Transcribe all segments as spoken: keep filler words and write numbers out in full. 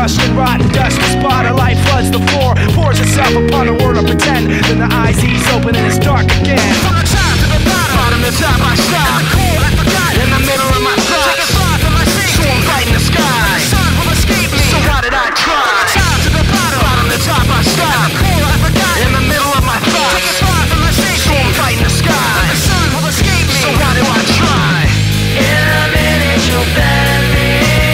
crushed and rotten dust. The spot of light floods the floor, pours itself upon a world of pretend. Then the eyes ease open and it's dark again. From the top to the bottom, bottom to top I stop. At the core, I forgot. In the middle of my thoughts, take a thought from my safety. So I'm fighting the sky. The sun will escape me. So why did I try? From the top to the bottom, bottom to top I stop. At the core, I forgot. In the middle of my thoughts, take a thought from my safety. So I'm fighting the sky. The sun will escape me. So why do I try? In a minute you'll bend me.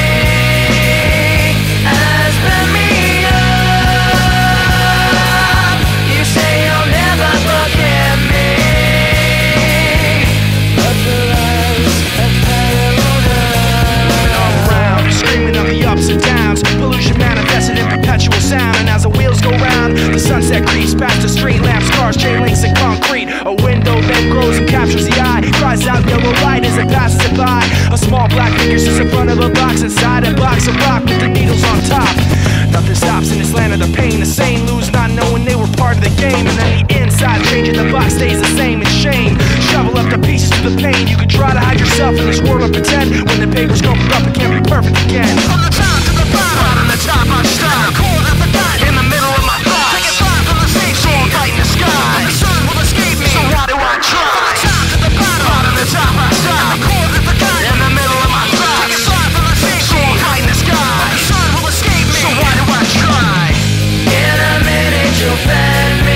Sound. And as the wheels go round, the sunset creeps past the street lamps, cars, chain links, and concrete. A window then grows and captures the eye, cries out yellow light as it passes it by. A small black figure sits in front of a box, inside a box of rock with the needles on top. Nothing stops in this land of the pain. The sane lose not knowing they were part of the game. And then the inside changing, the box stays the same. It's shame. Shovel up the pieces to the pain. You can try to hide yourself in this world of pretend. When the paper's going up, it can't be perfect again. From the top to the bottom, bottom to top I stop. In the middle of my thoughts, take a thought from the safety. So I'm fighting the sky. The sun will escape me. So why do I try? From the top to the bottom, bottom to top I stop. The core of the God. In the middle of my thoughts, take a thought from the safety. So I'm fighting the sky. The sun will escape me. So why do I try? In a minute you'll bend me.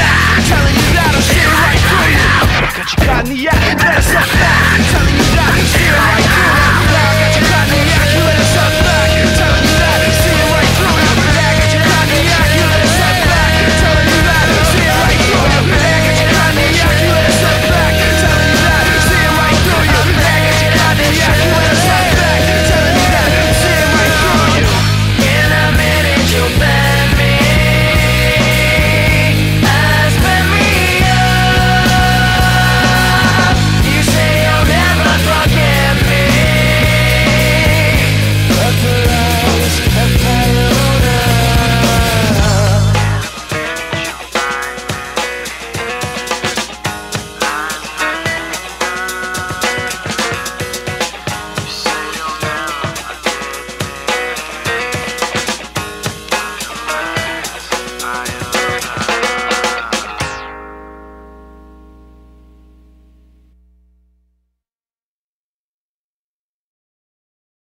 Got you caught in the act, better step back. Telling you that